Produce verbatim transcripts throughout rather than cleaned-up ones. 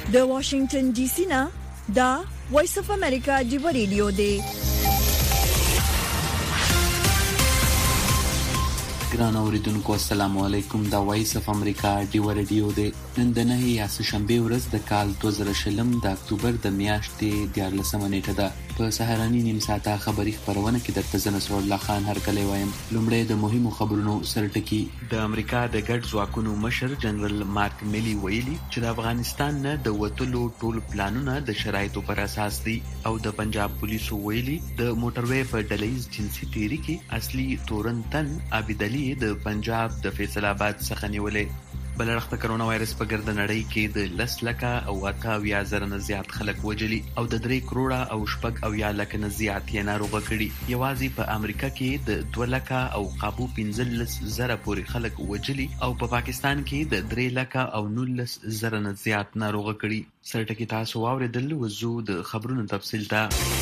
د واشنگټن ډي سي نه دا وایس اف امریکا دی ریډیو دی. ګران اوریدونکو السلام علیکم. دا وایس اف امریکا دی ریډیو دی. نن د نه یا شنبه ورځ د کال دوه زره شلم د اکتوبر د میاشتې دیارلسمه نیټه ده. په سهارنی نیم ساعته خبری خبرونه کې درته زه نصر الله خان هرکلی وایم. لومړی د مهمو خبرونو سرټکی. د امریکا د ګډ ځواکونو مشر جنرال مارک میلی ویلي چې د افغانستان نه د وټلو ټول پلانونه د شرایطو پر اساس دي او د پنجاب پولیسو ویلي د موټروي په ډلهیز جنسي تیری کې اصلي تورنتن عابدعلی د پنجاب د فیصل آباد څخه نیولې. بلرخته کرونا وایرس په ګرد نړۍ کې د لس لکه او اته اویا زره نه زیات خلک وجلي او د درې کروڑه او شپږ اویا لکه نه زیات یې ناروغه کړي. یوازې په امریکا کې د دوه لکه او قابو پنځلس زره پورې خلک وجلي او په پاکستان کې د درې لکه او نولس زره نه زیات ناروغه کړي. سرټکی تاسو واوریدل. وزو د خبرونو تفصیل ته.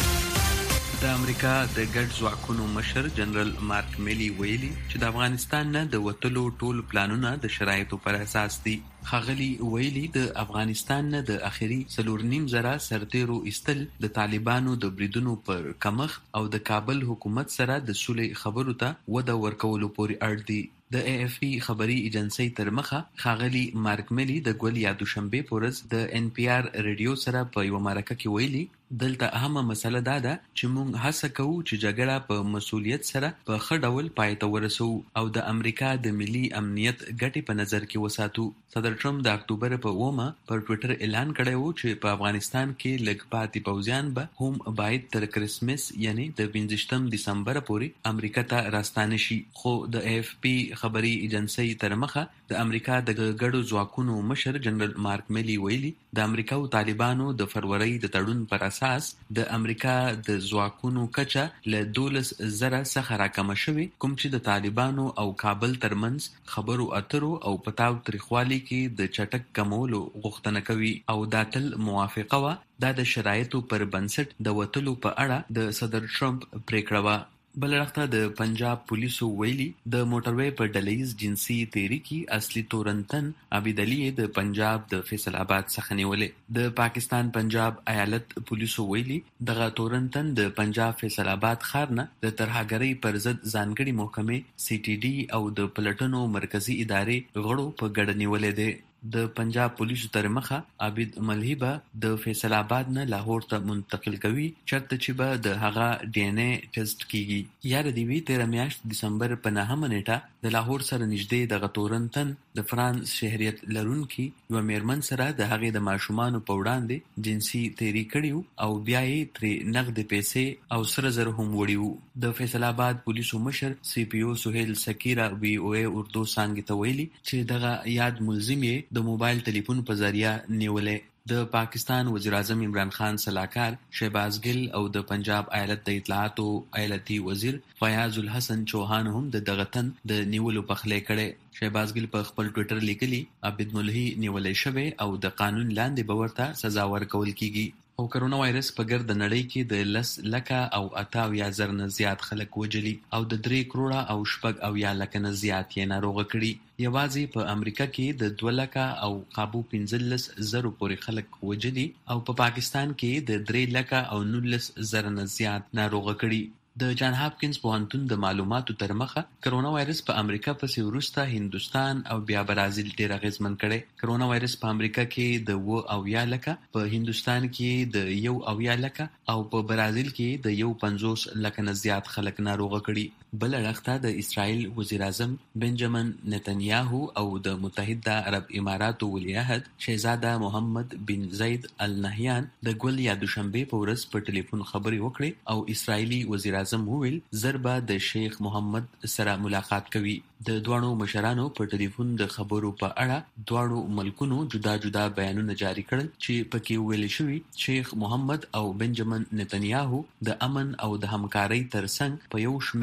د امریکا د ګډ ځواکونو مشر جنرال مارک میلی ویلي چې د افغانستان نه د وټلو ټول پلانونه د شرایطو پر اساس دي. خاغلی ویلي د افغانستان نه د اخیری څلور نیم زره سرتیرو استل د طالبانو د بریدونو پر کمخ او د کابل حکومت سره د سولې خبرو ته وده ورکولو پورې اړ دي. د ای اف پی خبري ایجنسی تر مخه خاغلی مارک میلی د ګول یا دوشنبه پورز د ان پی آر ریډیو سره په یو مرکه کې ویلي دلته اهمه مسله دا ده چې موږ هڅه کوو چې جګړه په مسولیت سره په ښه ډول پای ته ورسوو او د امریکا د ملي امنیت ګټې په نظر کې وساتو. صدر ټرمپ د اکتوبر په اومه پر ټوئیټر اعلان کړی و چې په افغانستان کې لږ پاتې پوځیان به هم باید تر کرسمس یعنی د پنځویشتم دسمبر پورې امریکا ته راستانه شي. خو د ای اف پی خبري ایجنسی تر مخه د امریکا د ګډو ځواکونو مشر جنرال مارک میلی ویلي د امریکا او طالبانو د فروری د تړون پر اساس د امریکا د ځواکونو کچه له دولس زره څخه راکمه شوې، کوم چې د طالبانو او کابل ترمنځ خبرو اترو او پتاو تریخوالي کې د چټک کمولو غوښتنه کوي او دا تل موافقه وه. دا د شرایطو پر بنسټ د وټلو په اړه د صدر ټرمپ پریکړه وه. بلرخته د پنجاب پولیسو ویلي د موټروي په ډلهیز جنسي تیری کې اصلي تورنتن عابدعلی د پنجاب د فیصل آباد څخه نیولې. د پاکستان پنجاب ایالت پولیسو ویلي دغه تورنتن د پنجاب فیصل آباد ښار نه د ترهګرۍ پر ضد ځانګړي محکمې سی ټي ډي او د پلټنو مرکزی ادارې غړو په ګډه نیولې ده. د پنجاب پولیسو تر مخه عابد ملهی به د فیصل آباد نه لاهور ته منتقل کوي چرته چې به د هغه ډي ان اے ټیسټ کیږي. یاره دی وی تیر میاشت دسمبر په نهمه نیټه د لاهور سره نږدې د غتورنتن د فرانس شهریت لرونکي یو میرمن سره د هغې د ماشومانو په وړاندې جنسي تیری کړیو او بیا یې ترې نقد پیسې او سره زر هم وړیو. د فیصل آباد پولیسو مشر سی پی او سهیل سکیرا وی او ای اردو څانګې ته ویلي چې دغه یاد ملزم یې د موبایل ټلیفون په ذریعہ نیولې. د پاکستان وزیر اعظم عمران خان سلاکار شهباز ګل او د پنجاب ایالت د اطلاعاتو ایالتي وزیر فیاض الحسن چوهان هم د دغه تن د نیولو پخلی کړي. شهباز ګل په خپل ټوئیټر لیکلي عابد ملهی نیولې شوی او د قانون لاندې به ورته سزا ورکول کیږي. او کرونا وایرس په ګرد نړۍ کې د لس لکه او اته اویا زره نه زیات خلک وجلي او د درې کروڑه او شپږ اویا لکه نه زیات یې ناروغه کړي. یوازې په امریکا کې د دوه لکه او قابو پنځلس زرو پورې خلک وجلي او په پاکستان کې د درې لکه او نولس زره نه زیات ناروغه کړي. د جان هاپکینز پوهنتون د معلوماتو تر مخه کرونا وایرس په امریکا پسې وروسته هندوستان او بیا برازیل ډېر اغېزمن کړی. کرونا وایرس په امریکا کې د اوه اویا لکه، په هندوستان کې د یو اویا لکه او په برازیل کې د یو پنځوس لکه نه زیات خلک ناروغه کړي. بل اړخته د اسرائیل وزیر اعظم بنجامین نتنیاهو او د متحده عرب اماراتو ولیعهد شهزاده محمد بن زید ال نهیان د ګول یا دوشنبه په ورځ په ټلیفون خبرې وکړې او اسرائیلي وزیر اعظم وویل زربه د شیخ محمد سره ملاقات کوي. د دواړو مشرانو په ټلیفون د خبرو په اړه دواړو ملکونو جدا جدا بیانونه جاری کړل چې پکې ویل شوي شیخ محمد او بنجامین نتنیاهو د امن او د همکارۍ ترڅنګ په یو شمیر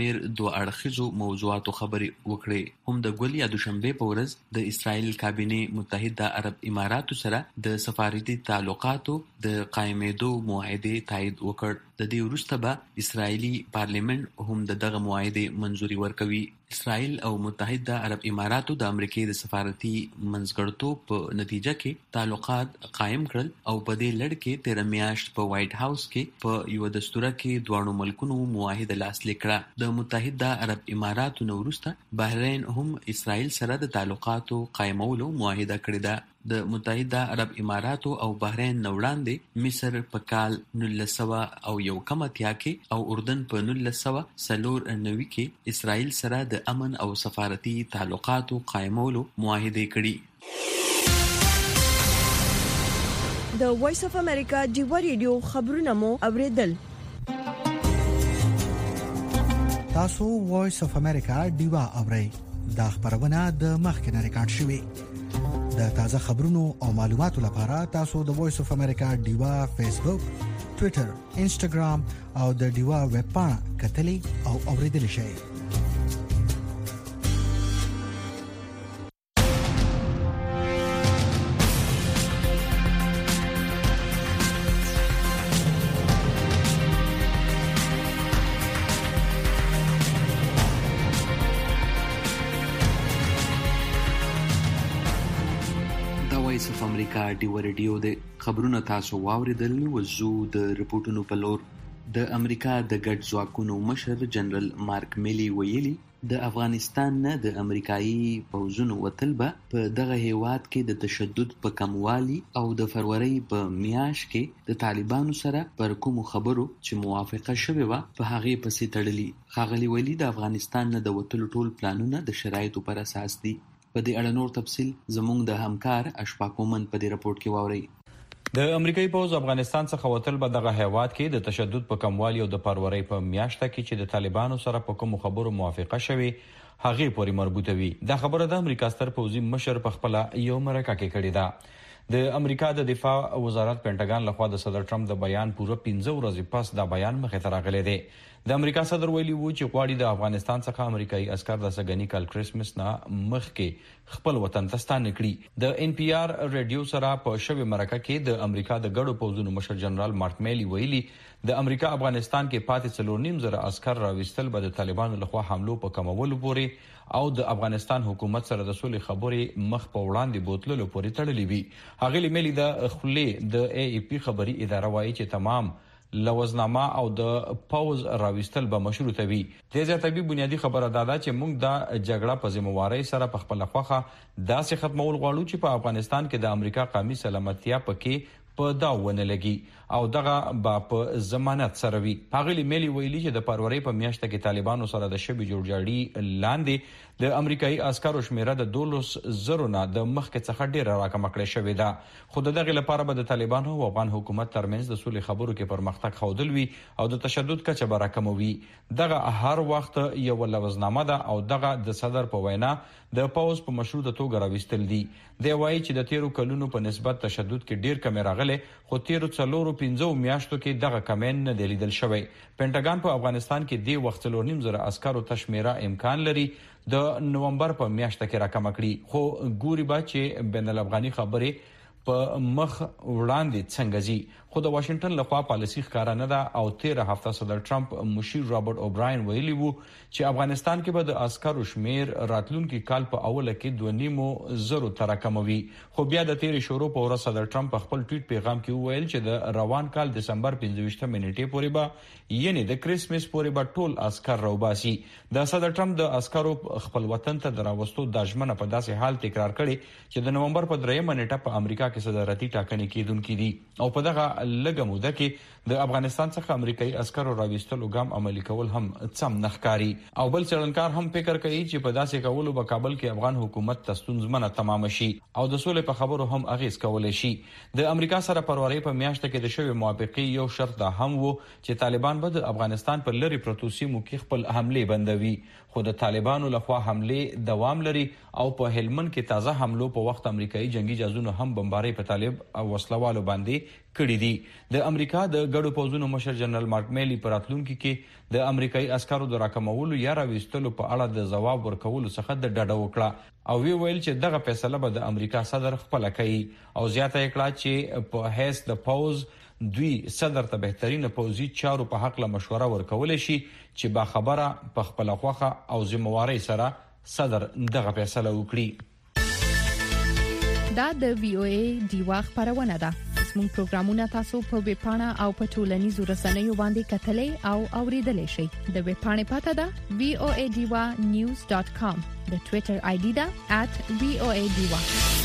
دوه اړخیزو موضوعاتو خبرې وکړې. هم د ګل یا دوشنبه په ورځ د اسرائیل کابینې متحده عرب اماراتو سره د سفارتي تعلقاتو د قائمېدو معاهده تایید وکړ. د دې وروسته به اسرائیلي پارلیمنت هم د دغه معاهده منظوري ورکوي. اسرائیل او متحده عرب اماراتو د امریکای د سفارتي منځګړتوب په نتیجه کې تعلقات قائم کړل او په دې لړ کې تیر میاشت په وایټ هاوس کې په یو دستوره کې دواړو ملکونو معاهده لاسلیک کړه. د متحده عرب اماراتو نو وروسته بحرین هم اسرائیل سره د تعلقاتو قائمولو معاهده کړې ده. د متحده عرب اماراتو او بحرین نه وړاندې مصر په کال نولس سوه او یو کم اتیا کې او اردن په نولس سوه څلور نوي کې اسرائیل سره د امن او سفارتي تعلقاتو قائمولو معاهده کړي. د وایس اف امریکا ډیوا ریډیو خبرونه مو اوریدل. تاسو وایس اف امریکا ډیوا اورئ. دا خبرونه د مخکنه ریکارډ شوې. د تازه خبرونو او معلوماتو لپاره تاسو د وایس اف امریکا ډیوا فیسبوک، ټوئیټر، انسټاګرام او د ډیوا ویب پاڼه کتلي او اوریدل شئ. امریکا ډیوا ریډیو د خبرونو تاسو واوریدل. وزو د ریپورتونو په لور. د امریکا د ګډ ځواکونو مشر جنرال مارک میلی ویلي د افغانستان نه د امریکایي پوځونو وتل به په دغه هیواد کې د تشدد په کموالي او د فروری په میاشت کې د طالبانو سره پر کومو خبرو چې موافقه شوې وه په هغې پسې تړلي. ښاغلي ویلي د افغانستان نه د وتلو ټول پلانونه د شرایطو پر اساس دي. په دې اړه نور تفصیل زموږ د همکار اشفاق مومن په دې رپورت کې واورئ. د امریکایي پوځ افغانستان څخه وتل به دغه هیواد کې د تشدد په کموالي او د فروری په میاشت کې چې د طالبانو سره په کومو خبرو موافقه شوې هغې پورې مربوطه وي. دا خبره د امریکا ستر پوځي مشر په خپل یو مرکه کې کړې ده. د امریکا د دفاع وزارت پینټاګان لخوا د صدر ټرمپ د بیان پوره پنځه ورځې پس دا بیان مخې ته راغلی دی. د امریکا صدر ویلي وو چې غواړي د افغانستان څخه امریکایي عسکر د سګنی کال کرسمس نه مخکې خپل وطن ته ستانه کړي. د ان پی آر ریډیو سره په شوې مرکه کې د امریکا د ګډو پوځونو مشر جنرال مارک میلی ویلي د امریکا افغانستان کې پاتې څلور نیم زره عسکر راوستل به د طالبانو لخوا حملو په کمولو پورې او د افغانستان حکومت سره د سولې خبرې مخ په وړاندې بوتللو پورې تړلې وي. هغه میلی د خلې د ای ای پی خبري اداره وايي چې تمام لوزنامه او د پاوز راوستل به مشروطه وي. د زیاتبي بنیادی خبره دا ده چې موږ د جګړه په ذمہوارۍ سره په خپل خوخه داسې ختمول غواړو چې په افغانستان کې د امریکا قومي سلامتیا پکې په دا ونه لګي او دغه با په ضمانت سره وي. هغه میلی ویلي چې د فروری په میاشت کې طالبانو سره د شبي جوړجاړي لاندې د امریکایي عسکرو شمیره د دولس زرو نه د مخکې څخه ډیره راکمه کړې شوې ده. خو د دغه لپاره به د طالبانو او افغان حکومت ترمنځ د سولې خبرو کې پرمختګ ښودل وي او د تشدد کچه به راکموي. دغه هر وخت یو لوزنامه ده او دغه د صدر په وینا د پاوز په مشروطه توګه راوستل دي. دی وایي چې د تیرو کلونو په نسبت تشدد کې ډیر کمی راغلی خو تیرو څلورو پنځو میاشتو کې دغه کمین نه دی لیدل شوی. پینټاګان په افغانستان کې دی وخت څلور نیم زره عسکرو تشمیره امکان لري د نومبر په میاشت کې راکمه کړي. خو ګوري با چې بین الافغاني خبرې په مخ وړاندې څنګه ځي. خو د واشنگټن لخوا پالیسي ښکارا نه ده او تیره هفته صدر ټرمپ مشیر رابرټ اوبراین ویلي وو چې افغانستان کې به د عسکرو شمیر راتلونکي کال په اوله کې دوه نیمو زرو ته راکموي. خو بیا د تیرې شروع په ورځ صدر ټرمپ خپل ټویټ پیغام کې وویل چې د روان کال دسمبر پنځه ویشتمه نیټې پورې به یعنی د کرسمس پورې به ټول عسکر راوباسي. د صدر ټرمپ د عسکرو خپل وطن ته د راوستو د ژمنه په داسې حال تکرار کړي چې د نومبر په دریمه نیټه په امریکا کې صدارتي ټاکنې کېدونکې دي او په دغه لږه موده کې د افغانستان څخه امریکایي عسکرو راوستلو ګام عملي کول هم څم نخکاری. او بل څېړنکار هم فکر کوي چې په داسې کولو به کابل کې افغان حکومت ته ستونزمنه تمام شي او د سولې په خبرو هم اغیز کولای شي. د امریکا سره فروری په میاشت کې د شوې موافقې یو شرط دا هم وو چې طالبان به د افغانستان په لری پروتو سیمو کې خپل حمله بندوي. خو د طالبانو لخوا حمله دوام لري او په هلمند کې تازه حملو په وخت امریکایي جنگي جهازونو هم بمباري په طالب او وسلوالو باندې کړي دي. د امریکا د ګډو پوځونو مشر جنرال مارک میلی په راتلونکي کې د امریکایي عسکرو د راکمولو یا راوستلو په اړه د ځواب ورکولو څخه د ډاډه وکړه او وی ویل چې دغه فیصله به د امریکا صدر خپل کوي او زیاته کړه چې په هیڅ د پوز دوی صدر ته بهترینه پوزي چارو په حق له مشوره ورکول شي چې با خبره په خپل خوخه او ذمہواری سره صدر دغه فیصله وکړي. دا د وی او ای دیوا خبرونه ده. زموږ پروګرامونه تاسو په ویب پاڼه او په ټولنیزو رسنیو باندې کتلای او اوریدلای شئ. د ویب پاڼې پته ده وی او ای دیوا نیوز ډاټ کام. د ټوئیټر آی ډي ده ات وی او ای دیوا.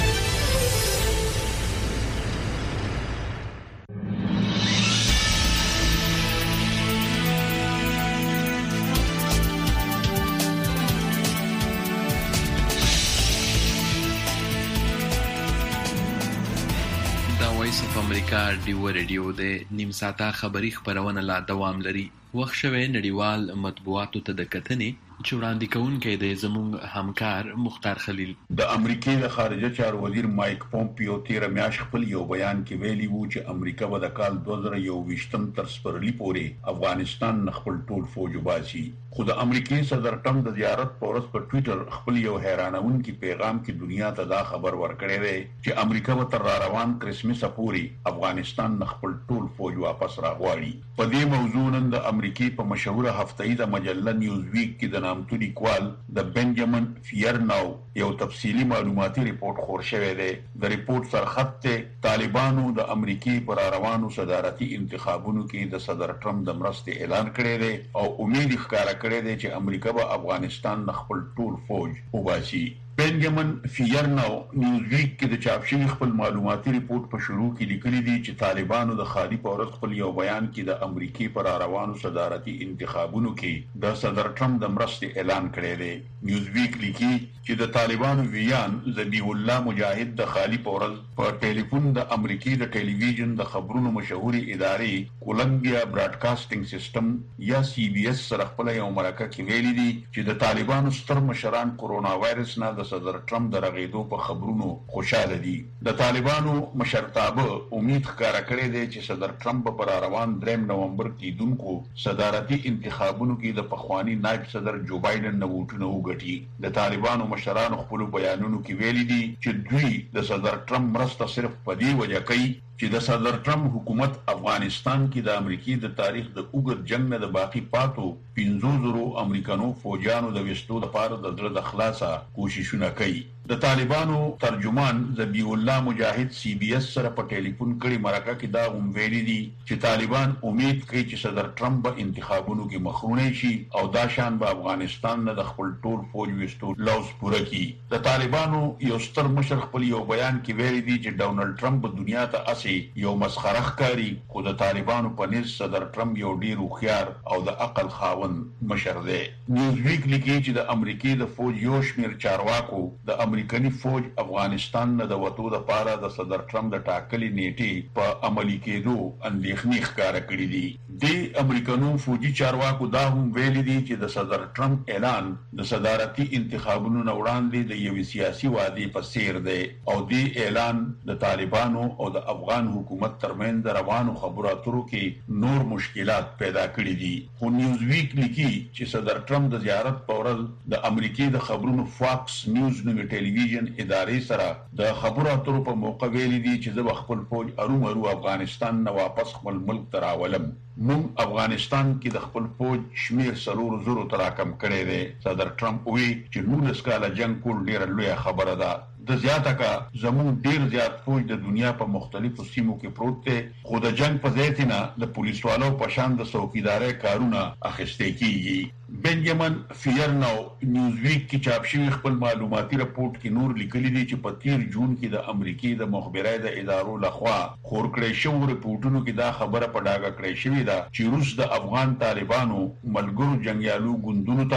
وایس اف امریکا ډیو ریډیو د نیم ساعته خبری خبرونه لا دوام لري. وخت شوه نړیوال مطبوعاتو ته د کتنې چې وړاندې کوونکی د زموږ همکار مختار خلیل. د امریکای د خارجه چارو وزیر مایک پومپیو تیر میاشت خپل یو بیان کې ویلي وو چې امریکا به د کال دوه زره یوویشتم تر سپرلي پورې افغانستان خپل ټول فوج وباسي. خو د امریکای صدر ټرمپ د زیارت په ورځ په ټوئیټر خپل یو حیرانونکي پیغام کې دنیا ته دا خبر ورکړی دی چې امریکا به تر روان کرسمس پورې افغانستان خپل ټول فوج واپس راغواړي. په دې موضوع نن د امریکای په مشهوره هفتهیه مجله نیوز ویک کې د نامتو لیکوال د بنجامین فیرناو یو تفصیلی معلوماتي ریپورت خور شوی دی. د ریپورت سرخط ته طالبانو د امریکای پر روانو صدارتي انتخابونو کې د صدر ټرمپ د مرستې اعلان کړی دی او امید ښکاره کړی دی چې امریکا به افغانستان خپل ټول فوج وباسي. بنجامین فیرناو نیوز ویک کې د چاپ شوی خپل معلوماتي ریپورت په شروع کې لیکلي دي چې طالبانو د خالي پورت خپل یو بیان کې د امریکای پر روانو صدارتي انتخابونو کې د صدر ټرمپ د مرستې اعلان کړی دی. نیوز ویک لیکي چې د طالبانو ویان ذبیح الله مجاهد د خالي پورت په ټلیفون د امریکای د ټلویزیون د خبرونو مشهوري ادارې کولمبیا براډکاسټینګ سیستم یا سی بی اس سره خپل یو مرکه کې ویلي دي چې د طالبانو ستر مشران کورونا وایرس نه د صدر ټرمپ د رغېدو په خبرونو خوشاله دي. د طالبانو مشرتابه امید ښکاره کړې ده چې صدر ټرمپ په روان دریم نومبر کېدونکو صدارتي انتخابونو کې د پخوانی نائب صدر جو بایدن نه ووټونه وګټي. د طالبانو مشرانو خپل بیانونو کې ویلي دي چې دوی د صدر ټرمپ مرسته صرف په دې وجه کوي چې د صدر ټرمپ حکومت افغانستان کې د امریکای د تاریخ د اوږد جنگ نه د باقی پاتو پنځو زرو امریکانو فوجانو د وستو لپاره د زړه د خلاصه کوششونه کوي. د طالبانو ترجمان ذبیح الله مجاهد سی بی اس سره په ټلیفون کړي مرکه کې دا هم ویلي دي چې طالبان امید کوي چې صدر ټرمپ به انتخابونو کې مخرونه شي او دا شان به افغانستان نه د خپل ټول فوج وستو لوز پوره کړي. د طالبانو یو ستر مشر خپل یو بیان کې ویلي دي چې ډونلډ ټرمپ دنیا ته اسي یو مسخره ښکاري خو د طالبانو په نس صدر ټرمپ یو ډیر هوښیار او د عقل خاوند مشر دی. نیوز ویک لیکي چې د امریکای د فوج یو شمیر چارواکو د امریکایي فوج افغانستان نه د وټو لپاره د صدر ټرمپ د ټاکلي نیټې په عملي کېدو اندېښنې ښکاره کړې دي. د امریکانو فوجي چارواکو دا هم ویلي دي چې د صدر ټرمپ اعلان د صدارتي انتخابونو نه وړاندې د یوې سیاسي وعدې په څیر دی او د اعلان د طالبانو او د افغان حکومت ترمنځ د روانو خبرو اترو کې نور مشکلات پیدا کړي دي. خو نیوز ویک لیکي چې صدر ټرمپ د زیارت په ورځ د امریکای د خبرونو فاکس نیوز نومي ټلویزیون ادارې سره د خبرو اترو په موقع ویلي دي چې زه خپل فوج ارومرو افغانستان نه واپس خپل ملک ته راولم. مونږ افغانستان کې د خپل فوج شمیر سلور زرو تراکم کړی دی. صدر ټرمپ وی چې نولس کاله جنگ کول ډیره لویه خبره ده. د زیاته کا زمون ډیر زیات فوج د دنیا په مختلفو سیمو کې پروت دی خو د جنگ په ځای ته نه د پولیسوالو په شان د څوکیدارۍ کارونه اخیستل کیږي. بنجامین فیرناو نیوز ویک کې چاپ شوی خپل معلوماتي رپورت کې نور لیکلي دي چې په تیر جون کې د امریکای د مخبرای د ادارو لخوا خور کړی شوی رپورټونو کې دا خبره په ډاګه کړې شوې ده چې روس د افغان طالبانو ملګرو جنگیالو ګوندونو ته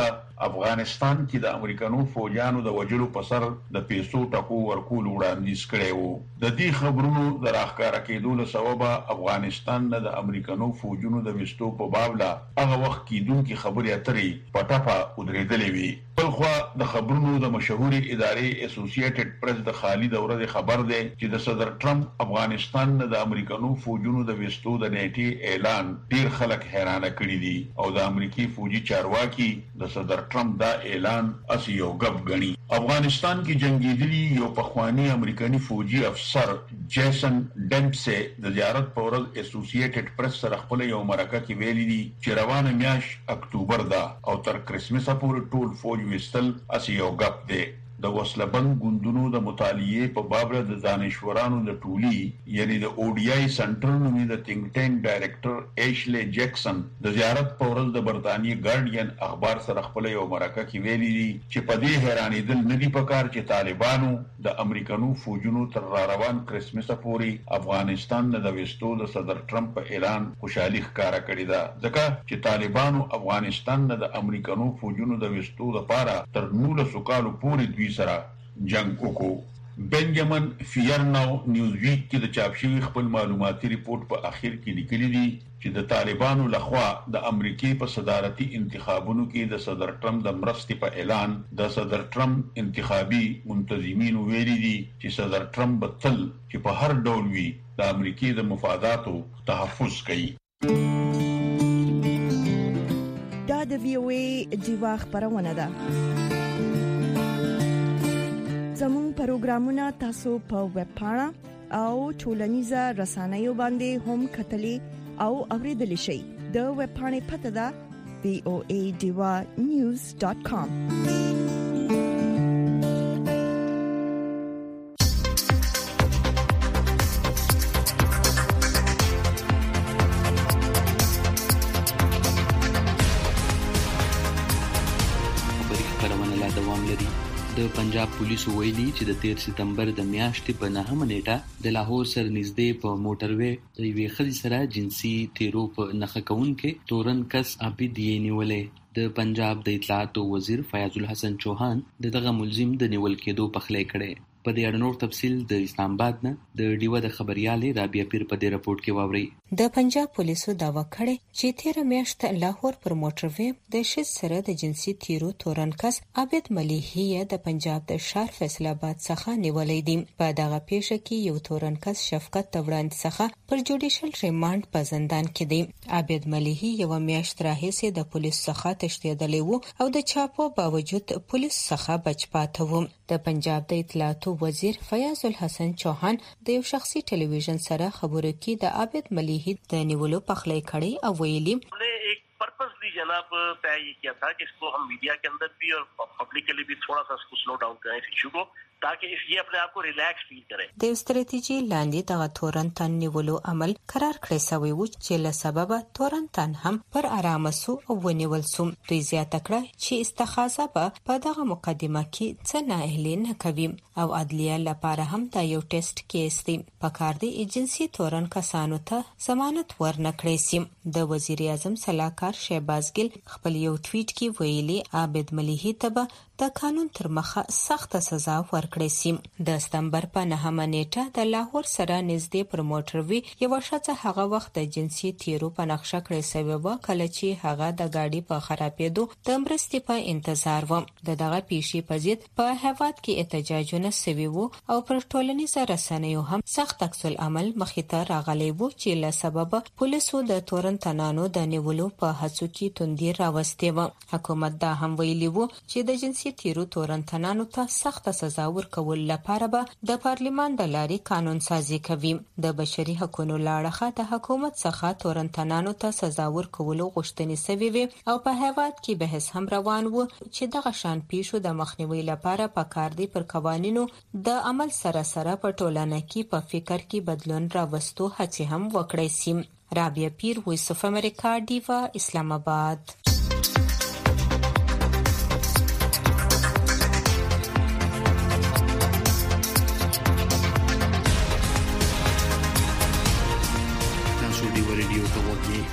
افغانستان کې د امریکانو فوجانو د وجلو په سر د پیسو ټکو ورکول وړاندیز کړي وو. د دې خبرونو د راښکاره کېدو له سببه افغانستان نه د امریکانو فوجونو د وستو په باب لا هغه وخت کېدونکې خبرې اترې په ټپه ودرېدلې وي. بلخوا د خبرونو د مشهوري ادارې اسوسییټډ پریس د خالد اورد خبر دی چې د صدر ټرمپ افغانستان نه د امریکانو فوجونو د وستو د نیټې اعلان ډیر خلک حیرانه کړي دي او د امریکای فوجي چارواکي د صدر ټرمپ دا اعلان اسی یو غب غني. افغانستان کې جنگیدلی یو پخوانی امریکایي فوجي افسر جیسن ډمپسي د زیارت په ورځ اسوسییټډ پریس سره خپل یو مرکه کې ویلي دي چې روانه میاشت اکتوبر ده او تر کرسمس پورې ټول فوج وستل اسی یو غب دی. د وسلبند ګوندونو د مطالعې په باب د دانشورانو د ټولي یعنی د او ډي آی سنټر نومي د تینک ټینک ډایریکټر ایشلی جیکسن د زیارت په ورځ د برتانیې ګارډین اخبار سره خپل یو مرکه کې ویلي دي چې په دې حیرانېدل نه دي پکار چې طالبانو د امریکانو فوجونو تر را روان کرسمس پورې افغانستان د وستو د صدر ټرمپ په اعلان خوشحالي ښکارا کړې ده ځکه چې طالبانو افغانستان د امریکانو فوجونو د وستو لپاره تر نولسو کالو پورې دوی سره جنگ وکړو. بنجامین فیرناو نیوزویک کې د چاپ شوی خپل معلوماتي ریپورت په اخر کې لیکلي دي چې د طالبانو لخوا د امریکای په صدارتي انتخابونو کې د صدر ټرمپ د مرستې په اعلان د صدر ټرمپ انتخابي منتظمین ویلي دي چې صدر ټرمپ به تل چې په هر ډول وي د امریکای د مفاداتو تحفظ کوي. دا د وی او ای دیوا خبرونه ده. زمون پروګرامونه تاسو په ویب پاڼه او ټولنیزه رسنیو باندې هم کتلی او اوریدلی شئ. د ویب پاڼې پته ده وی او ای دیوا نیوز ډاٹ کام. د پنجاب پولیسو ویلي چې د تیر سپتمبر د میاشتې په نهمه نیټه د لاهور سره نږدې په موټروي د یوې ښځې سره جنسي تیرو په نښه کوونکې تورن کس عابد یې نیولې. د پنجاب د اطلاعاتو وزیر فیاض الحسن چوهان د دغه ملزم د نیول کېدو پخلی کړی. په دې اړه نور تفصیل د اسلام آباد نه د ډیوه د خبريالې رابعه پیر په دې رپورت کې واوري. د پنجاب پولیسو داوا کړی چې تیر میاشت لاهور پر موټروي د شذ سره د جنسي تیرو تورن کس عابد ملیحي د پنجاب د شهر فیصل آباد څخه نیولې دي. په دغه پیښه کې یو تورن کس شفقت توران څخه پر جوډیشل ریماند په زندان کې دی. عابد ملیحي یو میاشت راهیسې د پولیس څخه تښتېدلی وو او د چاپو باوجود پولیس څخه بچ پاتې وو. د پنجاب د اطلاعاتو وزیر فیاض الحسن چوهان د یو شخصي ټلویزیون سره خبرو کې د عابد ملیحي د نیولو پخلی کړی او ویلي पर्पसली जनाब तय ये किया था कि इसको हम मीडिया के अंदर भी और पब्लिक के लिए भी थोड़ा सा इसको स्लो डाउन करें इस इशू को ताकि ये अपने आप को रिलैक्स फील करे. د ستراتیژي لاندې دغه تورن تن نیولو عمل قرار کړی شوی و چې له سبب تورن تن هم پر آرامه سو او ونیول سو. دوی زیاته کړه چې استخاذه به په دغه مقدمه کې څه نااهلي نه کوي او عدلیه لپاره هم دا یو ټیسټ کیس دی. په کار دی ایجنسی تورن کسانو ته ضمانت ورنکړی سي. د وزیر اعظم صلاحکار شهباز ګل خپل یو ټویټ کې ویلي عابد ملیحي ته د قانون تر مخه سخت سزا ورکړی سي. د سپتمبر په نهمه نیټه د لاهور سره نږدې پر موټروي یو ښځه هغه وخت د جنسي تیرو په نقشه کړی سوی و کله چې هغه د گاډي په خرابېدو د مرستې په انتظار و. د دغه پیښې په ضد په هیواد کې احتجاجونه سوي وو او پر ټولنیزو رسنیو هم سخت عکس العمل مخې ته راغلی و چې له سبب پولیسو د تورن تنانو د نیولو په هڅو کې توندي راوستې و. حکومت دا هم ویلي وو چې د جنسي تیرو تورن تنانو ته سخت سزا ورکول لپاره به د پارلیمان د لارې قانون سازي کوي. د بشري حقوقو لاړخه د حکومت څخه تورن تنانو ته سزا ورکول غوښتنې سوي وي او په هیواد کې بحث هم روان و چې دغه شان پیښو د مخنیوي لپاره پکار دي پر قوانینو د عمل سره سره په ټولنه کې په فکر کې بدلون راوستو هڅې هم وکړي سي. رابعه پیر، وایس اف امریکا، ډیوا، اسلام آباد. د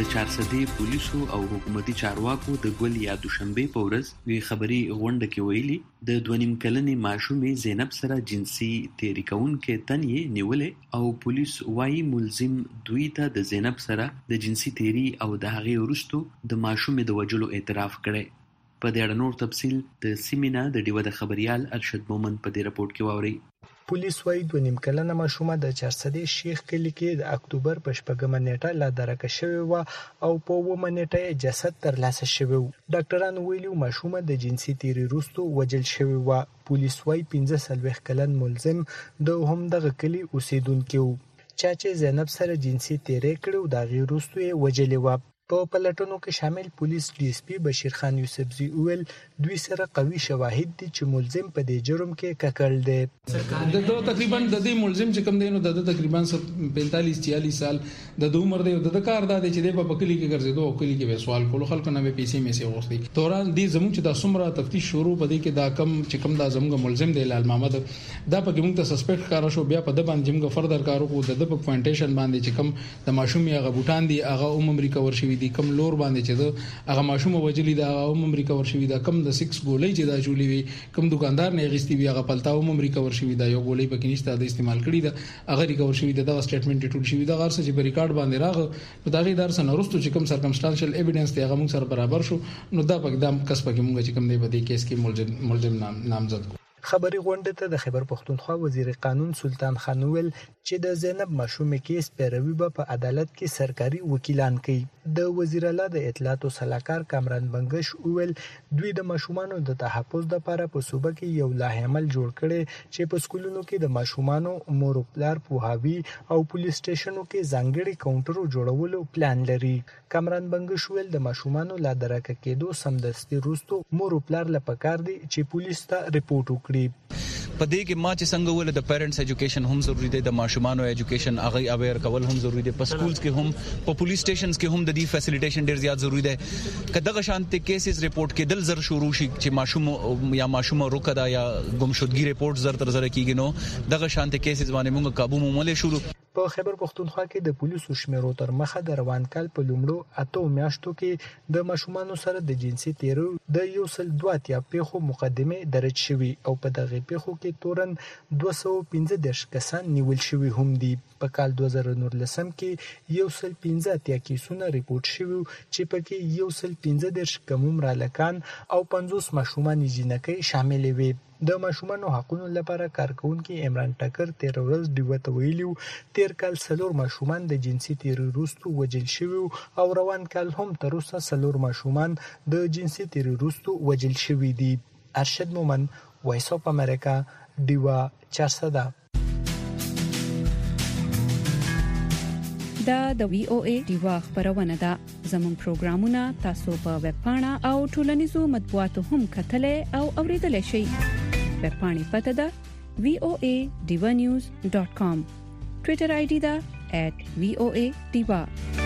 چارسدې پولیسو او حکومتي چارواکو د ګل یا دوشنبه په ورځ وی خبري غونډه کې ویلي د دوه نیم کلنې ماشومې زینب سره جنسي تېری کوونکې تن یې نیولې او پولیس وايي ملزم دوی ته د زینب سره د جنسي تېری او د هغې وروسته د ماشومې د وژلو اعتراف کړی. په دې اړه نور تفصیل د سیمینا د ډیوه د خبريال ارشد مومن په دې راپورټ کې واوري. پولیس وايي دوه نیم کلنه ماشومه د چارسدې شیخ کلی کې د اکتوبر په شپږمه نیټه لا درکه شوې و او په اوومه نیټه جسد ترلاسه شوی و. ډاکټران ویلي ماشومه د جنسي تېری وروسته وژل شوې و. پولیس وايي پنځه څلوېښت کلن ملزم د همدغه کلي اوسیدونکی و چا چې زینب سره جنسي تېری کړی د هغې وروسته یې وژلې وه. په پلټنو کې شامل پولیس ډي اس پي بشیر خان یوسفزي ویل دوی سره قوي شواهد دي چې ملزم په دې جرم کې ککړ دی. د دوه تقریبا د دې ملزم چې کوم دی نو د تقریبا پینتالیس چالیس سال د عمر دی د کار د چې د په کلی کې ګرځېدو او کلی کې به سوال کولو خلکو نه به پیسې میسي غوښتي. دوران دې زموږ چې د سمره تفتیش شروع پدې کې دا کم چې کم دا زموږ ملزم دی لال محمد دا په کوم ته سسپیکټ کار شو بیا په د باندې موږ فردر کارو کو د په پوینټیشن باندې چې کم د ماشوم یې غبوټان دي هغه عمر امریکا ورشي دي کم لور باندې چې دا هغه ماشوم وجلی دا عمر امریکا ورشي دا کم د سکس ګولې چې دا جوړې وي کم دکاندار نه غستی وی هغه پلتاو عمر امریکا ورشي دا یو ګولې پکې نشته د استعمال کړی دا هغه ریکور شوی دا سټیټمنټ ټول شوی دا غرسه چې په ریکارډ باندې راغ په دغه در سره وروسته چې کوم سرکمسټانشل ایویډنس دی هغه موږ سره برابر شو نو دا په دام کس پکې موږ چې کوم دی په دې کیس کې ملزم ملزم نام نامزد کو. خبري غونډه ته د خیبر پښتونخوا وزیر قانون سلطان خان ویل چې د زینب ماشومې کیس پیروي به په عدالت کې سرکاري وکیلان کوي. د وزیر اعلی د اطلاعات او سلاکار کامران بنگش ویل دوی د ماشومانو د تحفظ لپاره په صوبه کې یو لایحه عمل جوړ کړي چې په سکولونو کې د ماشومانو مور او پلار پوهاوی او پولیس سټیشنونو کې ځانګړي کاونټرو جوړولو پلان لري. کامران بنگش ویل د ماشومانو لا درکه کېدو سمدستي وروسته مور او پلار لپاره کار دي چې پولیس ته ریپورت وکړي. په دې کې ما چې څنګه ول د پیرنټس ایجوکیشن هم ضروری دی د ماشومانو ایجوکیشن هغه اویر کول هم ضروری دی په سکولز کې هم په پولیس سټیشنز کې هم د دې فیسیلیټیشن ډیر زیات ضروری دی. کداغه شانتي کیسز ریپورت کېدل زر شروع شي چې ماشوم یا ماشوم روکدا یا گمشدګي ریپورت زر تر زر کیږي نو دغه شانتي کیسز باندې موږ قابو موملې شروع. په خیبر پښتونخوا کې د پولیسو شمیرو تر مخه د روان کال په لومړو اتو میاشتو کې د ماشومانو سره د جنسي تېرو د یو سل دوه اتیا پیښو مقدمه درج شوی او په دغه پیښو کې تورن دوه سوه پنځه دېرش کسان نیول شوي هم دي. په کال دوه زره نولسم کې یو سل پنځه اتیا کیسونه ریپورت شوي چې پکې یو سل پنځه دېرش کم عمره هلکان او پنځوس ماشومان جنکۍ شامل وي. د ماشومانو حقوقو لپاره کارکونکي عمران ټکر تیر ورځ دیو ته ویلو تیر کال څلور ماشومان د جنسي تېری وروسته وژل شوي او روان کال هم تر اوسه څلور ماشومان د جنسي تېری وروسته وژل شوي دي. ارشد مومن وایس اف امریکا دیوا چارسده. دا د وی او ای دیوا خبرونه ده. زموږ پروګرامونه تاسو په ویب پاڼه او ټولنیزو مطبوعاتو هم کتلې او اوریدلای شئ. ویب پاڼې پته ده وی او ای دیوا نیوز ډاٹ کام. ټوئیټر آی ډي ده ایٹ وی او ای دیوا.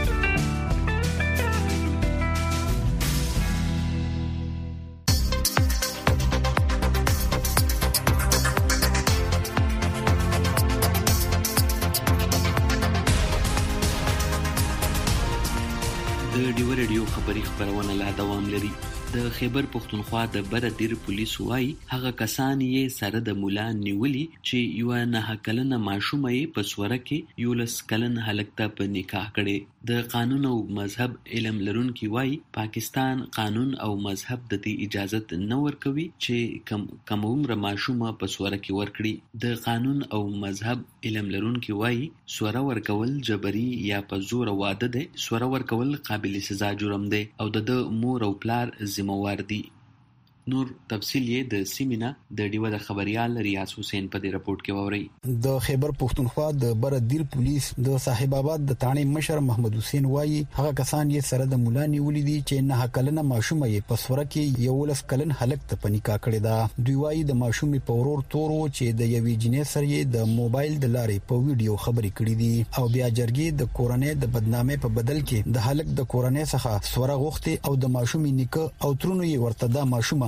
د ډیو رادیو خبري خبرونه لا دوام لري. د خیبر پښتونخوا د بردیر پولیس وايي هغه کسان یې سره د مولا نیولي چې یو نه کلنه ماشومه یې په سوره کې یو لس کلن هلک ته په نکاح کړي. د قانون او مذهب علم لرونکي وايي پاکستان قانون او مذهب د دې اجازه نه ورکوي چې کم کم عمر ماشومه په سوره کې ورکړي. د قانون او مذهب علم لرونکي وايي سوره ورکول جبري یا په زور واده ده. سوره ورکول قابل سزا جرم دی او د مور او پلار ذمہوار دي. نور تفصیل یې د سیمینا د ډیوه د خبريال ریاض حسین په دې رپورت کې ووري. د خیبر پښتونخوا د بردیر پولیس د صاحب آباد د تانې مشر محمد حسین وایي هغه کسان یې سره د مولا نیولې دي چې نه کلنه ماشومه یې په سوره کې یو لس کلن هلک ته پنیکا کړی دا. دوی وایي د ماشومې په ورور تورو چې د یوې جنې سره یې د موبایل د لارې په ویډیو خبرې کړې دي او بیا جرګې د کورنۍ د بدنامۍ په بدل کې د هلک د کورنۍ څخه سوره غوښتي او د ماشومې نیکه او ترونو یې ورته د ماشومه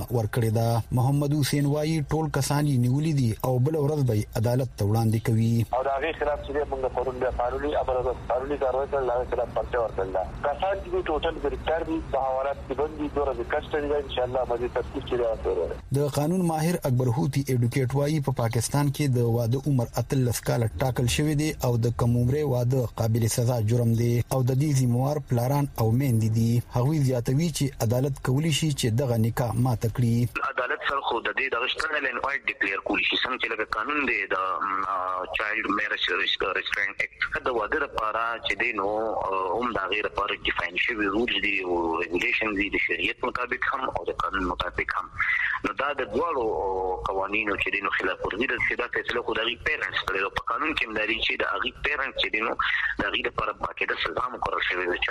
ورکړې ده. محمد حسین وایي ټول کسان یې نیولې دي او بل ورځ به عدالت ته وړاندې کوي. او دا غي خلاف چې موږ پرون د قانوني امر قانوني کاروي کړل لا خلاف پرچه ورکړل. کسان چې ټوټل ګرفتار دي په حوالات کې باندې دوره د کسټډي ده. ان شاء الله باندې تفتیش کیږي. د قانون ماهر اکبر هوتی ایډوکیټ وایي په پاکستان کې د واده عمر اتلس کال ټاکل شوی دی او د کم عمره واده قابل سزا جرم دی او د دې ذمہوار پلاران او میندې دي. هغوی زیاتوي چې عدالت کولی شي چې دغه نکاح ماته کړي. عدالت سره خو د دې د غشتنل انوایټ ډیکلیئر کولی شي څنګه چې لکه قانون دی د چایلډ میریج ریسټرینټ اکټ د واده لپاره چې دی نو هم د غیر لپاره ډیفاین شوی رولز دي او ریګولیشن دي د شریعت مطابق هم او د قانون مطابق هم. نو دا د دوه قوانینو چې دی نو خلاف ورزي د سیده فیصله خو د غي پیرنټس کړي په قانون کې مداري چې د غي پیرنټ چې دی نو د غي لپاره باقاعده سزا مقرر شوی د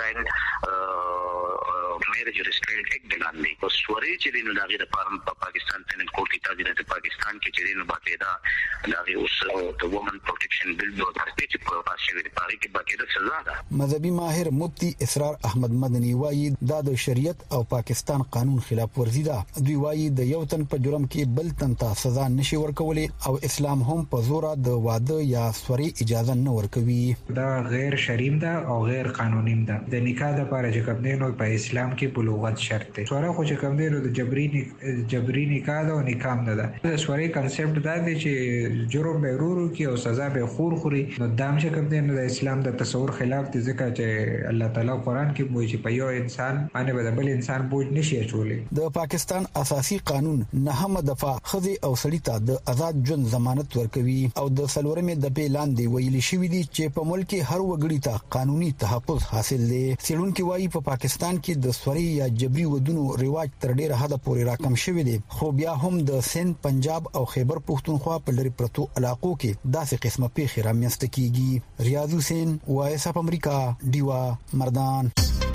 چایلډ میریج ریسټرینټ اکټ باندې او سوري چې دی نو د غي لپاره په پاکستان پنل کوډ کې تاسو د پاکستان کې چې دی نو باقاعده د غي اوس د وومن پروټیکشن بل د ترتیب په پاسه کې لپاره کې باقاعده سزا ده. مذهبي ماهر مفتي اسرار احمد مدني وایي دا د شریعت او پاکستان قانون خلاف ورزي ده. دوی وایي د یو تن په جرم کې بل تن ته سزا نشي ورکولای او اسلام هم په زور د واده یا سوري اجازه نه ورکوي. دا غیر شرعي ده او غیر قانوني ده. د نکاح لپاره چې کوم دینو په اسلام کې بلوغت شرط دی. سوره خو چې کوم دینو د جبري جبري نکاح ده او نکاح نه ده. د سوري کنسپټ دا دی چې جرم به ورورو کې او سزا به خور خوري. نو دام چې کوم دینو د اسلام د تصور خلاف دي ځکه چې الله تعالی قرآن کې وایي چې په یو انسان باندې به بل انسان بوج نشي اچولای. د پاکستان اساسي قانون نهمه دفعه خزي او سړی ته د آزاد ژوند ضمانت ورکوي او د سلورمې د اعلان دی ویلي شوی دی چې په ملک هر وګړي ته قانوني تحفظ حاصل دی. سیلونکي وایي په پاکستان کې د سوري یا جبري ودونو رواج تر ډیره حد پورې راکم شوی دی خو بیا هم د سند پنجاب او خیبر پښتونخوا په لری پرتو علاقو کې داسې قسمه پیښې رامنځته کیږي. ریاض حسین وایس اف امریکا دیوا مردان.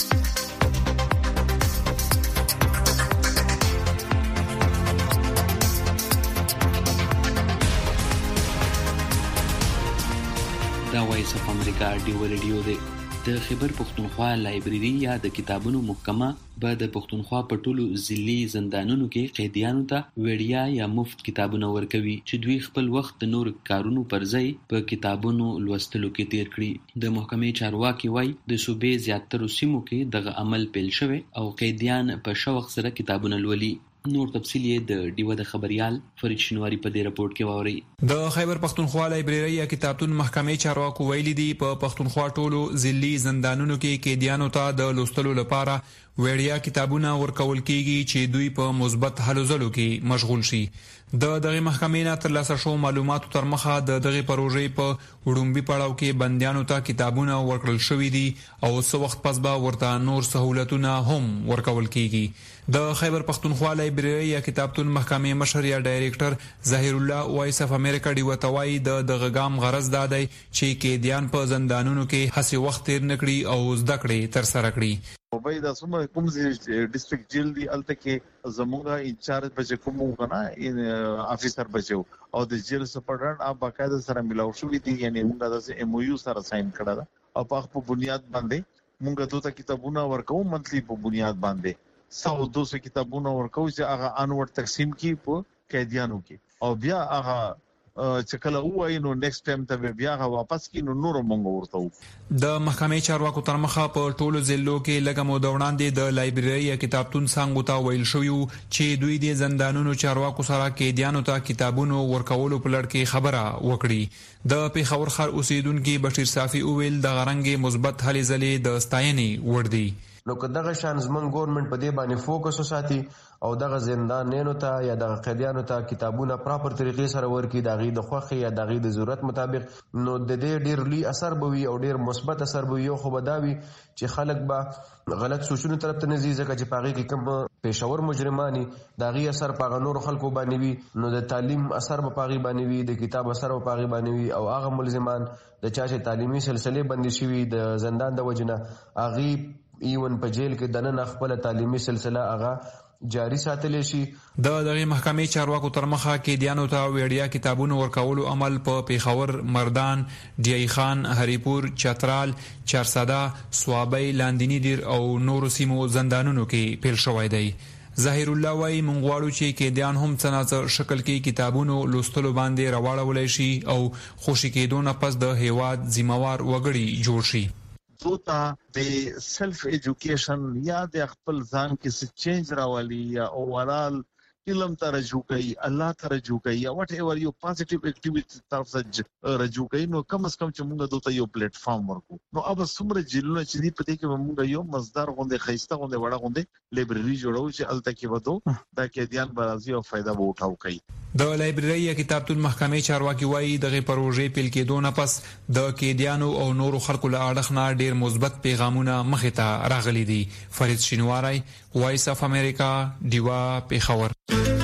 دا وایس اف امریکا ډیو ریډیو دی. د خیبر پښتونخوا لایبرری یا د کتابونو محکمه به د پښتونخوا په ټولو ضلعي زندانونو کې قیدیانو ته وړیا یا مفت کتابونه ورکوي چې دوی خپل وخت د نور کارونو پر ځای په کتابونو لوستلو کې تیر کړي. د محکمې چارواکي وایي د صوبې زیاترو سیمو کې دغه عمل پیل شوی او قیدیان په شوق سره کتابونه لولي. نور تفصیل یې د ډیوه د خبريال فرید شنواری په دې رپورت کې واوري. د خیبر پښتونخوا لایبرری یا کتابتون محکمې چارواکو ویلي دي په پښتونخوا ټولو ضلعي زندانونو کې قیدیانو ته د لوستلو لپاره وړیا کتابونه ورکول کیږي چې دوی په مثبت هلو ځلو کې مشغول شي. د دغه محکمې نه ترلاسه شو معلوماتو تر مخه د دغه پروژې په وړومبي پړاو کې بندیانو ته کتابونه ورکړل شوې دي او څو وخت پس به ورته نور سہولتونه هم ورکول کیږي. د خیبر پښتونخوا لایبرری یا کتابتون محکمې مشر یا ډایریکټر ظاهر الله وایس اف امریکا دی وتوای د دغه ګام غرض دادای چې قیدیان په زندانونو کې هڅه وخت تیر نکړي او زده کړې تر سره کړي. وبای د سم کوم ډیسټریکټ جیل دی الته کې زموږه انچارج بچ کوم غنا افیسر بچو او د جیل سپرډنټ اپ باقاعده سره ملاو شو دي یعنی موږ د ایم او یو سره ساين کړل او په بنیاد باندې موږ دوه کتابونه ورکو منتلی په بنیاد باندې سو دو سو کتابونه ورکو چې هغه انور تقسیم کی په قیدیانو کې او بیا هغه چې کله وای نو نیکسټ ټایم ته بیا هغه واپس کینو نور مونږ ورته. د محکمې چارواکو تر مخه په ټولو ضلعو کې لږه موده وړاندې د لایبرری یا کتابتون څنګه تا ویل شو چې دوی د زندانونو چارواکو سره قیدیانو ته کتابونو ورکولو په لړ کې خبره وکړي. د پیښور ښار اوسیدونکو بشیر صافي اویل د غرنګي مثبت هلې ځلې د ستاینې ور دي. نو که دغه شان زمون ګورنمنت په دې باندې فوکس وساتي او دغه زندانونو ته یا دغه قیدیانو ته کتابونه پراپر طریقې سره ورکړي دغه د خوخه یا دغه د ضرورت مطابق نو د دې ډیر لوی اثر بوي او ډیر مثبت اثر بوي. یو خو بداوي چې خلک به غلط سوچونو طرف ته نزي ځکه چې پاغي کې کوم پېښور مجرمانی دغه اثر پاغ نور خلکو باندې وي نو د تعلیم اثر په پاغي باندې وي د کتاب اثر په پاغي باندې وي او هغه ملزمان د چا چې تعلیمي سلسله بندي شوی د زندان د وجنه اغي ایون په جیل کې دنه خپل تعلیمي سلسله هغه جاری ساتل شي. د دغه محکمې چارواکو تر مخه کې دیانو ته وړیا کتابونو ورکولو عمل په پیښور، مردان، ډیای خان، هریپور، چترال، چارسده، سوابي، لاندینی دیر او نورو سیمو زندانونو کې پیل شوی دی. ظاهر الله وايي مونږ غواړو چې قیدیان هم څنګه شکل کې کتابونو لوستلو باندې راوړولای شي او خوشی کېدو نه پس د هیواد ذمہوار وګړي جوړ شي. دوتا د سلف ایجوکیشن یا د خپل ځان کې څه چینج راولي یا اوورال علم ته رجوع کوي الله ته رجوع کوي یا وات ایور یو پوزټیو اکټیویټی طرف ته رجوع کوي نو کم از کم چې موږ دوته یو پلیټ فارم ورکو نو اوب څومره جیلونه چې دی پته کې موږ یو مصدر غونډه خيسته غونډه وړه غونډه لایبرری جوړو چې الته کې ودو دا کې دیان برازي او فائدہ به اٹھاو کوي. د لایبرری کتابتون محکمې چارواکي وایي دغه پروژې پیل کېدو نه پس د کېدیانو او نورو خلکو له اړخ نه ډیر مثبت پیغامونه مخې ته راغلي دي. فرید شینواری، وایس اف امریکا، دیوا پیښور.